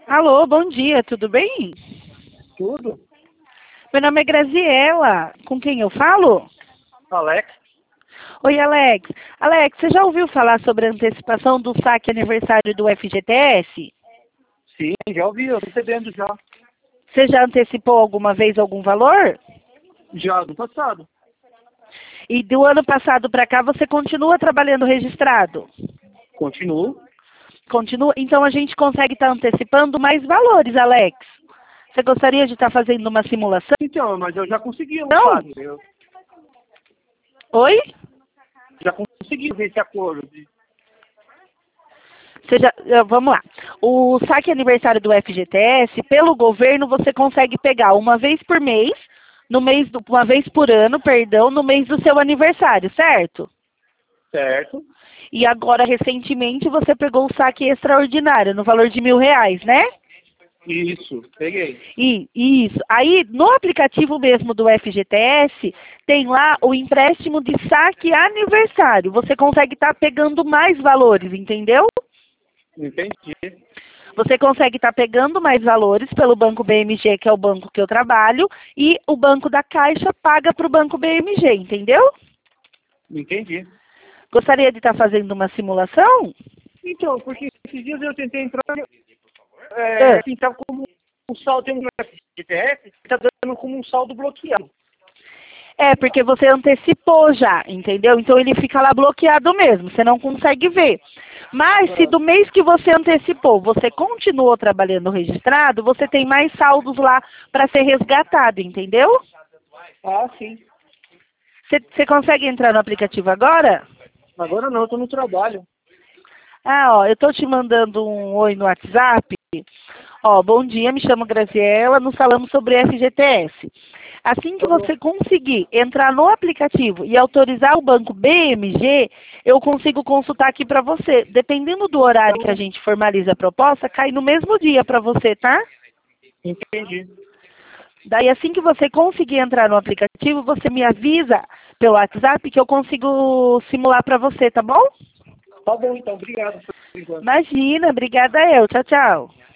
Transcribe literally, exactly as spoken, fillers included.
Alô, bom dia, tudo bem? Tudo. Meu nome é Graziela, com quem eu falo? Alex? Oi, Alex. Alex, você já ouviu falar sobre a antecipação do saque aniversário do F G T S? Sim, já ouvi, eu tô recebendo já. Você já antecipou alguma vez algum valor? Já no passado. E do ano passado para cá você continua trabalhando registrado? Continuo. Continua? Então a gente consegue estar antecipando mais valores, Alex. Você gostaria de estar fazendo uma simulação? Então, mas eu já consegui um Não. saque. Eu Oi? já consegui ver esse acordo. de- Você já, eh, vamos lá. O saque aniversário do F G T S, pelo governo, você consegue pegar uma vez por mês, no mês do, uma vez por ano, perdão, no mês do seu aniversário, certo? Certo? E agora, recentemente, você pegou o saque extraordinário, no valor de mil reais, né? Isso, peguei. E isso. Aí, no aplicativo mesmo do F G T S, tem lá o empréstimo de saque aniversário. Você consegue estar pegando mais valores, entendeu? Entendi. Você consegue estar pegando mais valores pelo Banco B M G, que é o banco que eu trabalho, e o Banco da Caixa paga para o Banco B M G, entendeu? Entendi. Gostaria de estar fazendo uma simulação? Então, porque esses dias eu tentei entrar, é, É. assim, tava como um saldo, tem um G P S, tá dando como um saldo bloqueado. É, porque você antecipou já, entendeu? Então ele fica lá bloqueado mesmo, você não consegue ver. Mas se do mês que você antecipou, você continuou trabalhando registrado, você tem mais saldos lá para ser resgatado, entendeu? Ah, sim. Você, você consegue entrar no aplicativo agora? Agora não, eu tô no trabalho. Ah, ó, eu tô te mandando um oi no WhatsApp. Ó, bom dia, me chamo Graziela, nos falamos sobre F G T S. Assim que você conseguir entrar no aplicativo e autorizar o banco B M G, eu consigo consultar aqui para você. Dependendo do horário que a gente formaliza a proposta, cai no mesmo dia para você, tá? Entendi. Daí, assim que você conseguir entrar no aplicativo, você me avisa pelo WhatsApp que eu consigo simular para você, tá bom? Tá bom, então. Obrigado por enquanto. Imagina, obrigada eu. Tchau, tchau.